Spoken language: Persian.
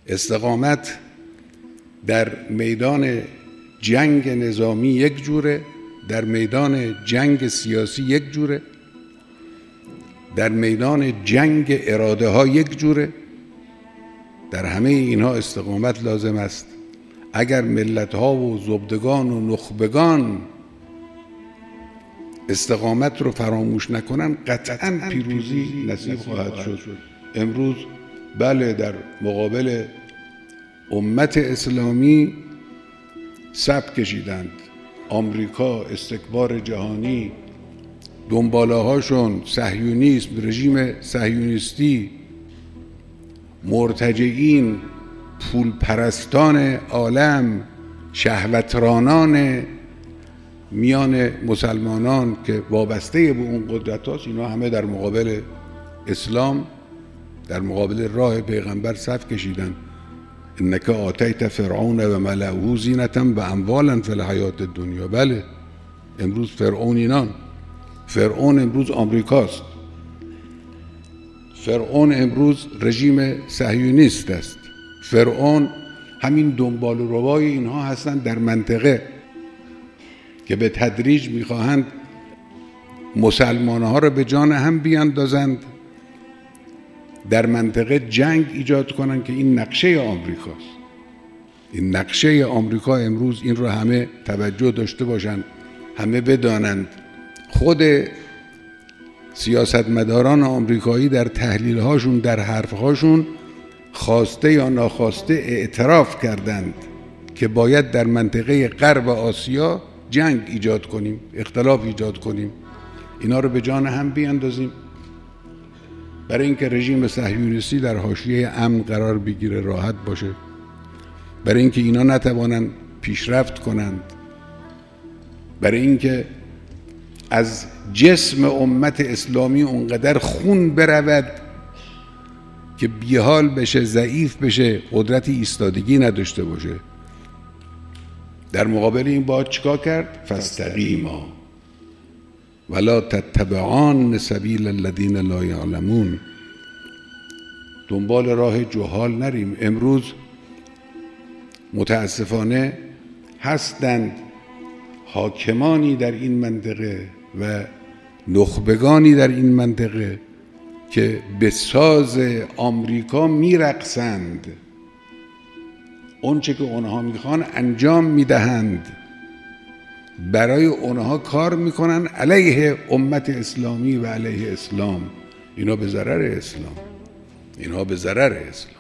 استقامت در میدان جنگ نظامی یک جوره، در میدان جنگ سیاسی یک جوره، در میدان جنگ اراده ها یک جوره. در همه اینها استقامت لازم است. اگر ملت ها و زبدگان و نخبگان استقامت رو فراموش نکنن قطعاً پیروزی نصیب خواهد شد. امروز بله در مقابل امت اسلامی صف کشیدند. آمریکا، استکبار جهانی، دنباله هاشون، صهیونیسم، رژیم صهیونیستی، مرتجعین، پول پرستان عالم، شهوترانان میان مسلمانان که وابسته به اون قدرت هاست، اینا همه در مقابل اسلام، در مقابل راه پیغمبر صف کشیدن. انک آتیت فرعون و ملئه زینة و اموالا فی الحیاة الدنیا. بله امروز فرعون اینان. فرعون امروز آمریکاست. فرعون امروز رژیم صهیونیست است. فرعون همین دنبال و روای اینها هستند در منطقه که به تدریج میخواهند مسلمانها را به جان هم بیاندازند، در منطقه جنگ ایجاد کنند که این نقشه آمریکاست. این نقشه آمریکا امروز این رو همه توجه داشته باشند، همه بدانند. خود سیاستمداران آمریکایی در تحلیل هاشون، در حرف هاشون خواسته یا ناخواسته اعتراف کردند که باید در منطقه غرب آسیا جنگ ایجاد کنیم، اختلاف ایجاد کنیم، اینا رو به جان هم بیاندازیم برای اینکه رژیم صهیونیستی در حاشیه امن قرار بگیره، راحت باشه، برای اینکه اینا نتوانند پیشرفت کنند، برای اینکه از جسم امت اسلامی اونقدر خون برود که بیحال بشه، ضعیف بشه، قدرت ایستادگی نداشته باشه. در مقابل این باید چیکار کرد؟ فاستقیما ولا تتبعان سبیل الذین لا یعلمون. دنبال راه جهال نریم. امروز متاسفانه هستند حاکمانی در این منطقه و نخبگانی در این منطقه که به ساز آمریکا میرقصند، اون چه که اونها میخوان انجام میدهند، برای اونها کار میکنن علیه امت اسلامی و علیه اسلام. اینا به ضرر اسلام، اینها به ضرر اسلام.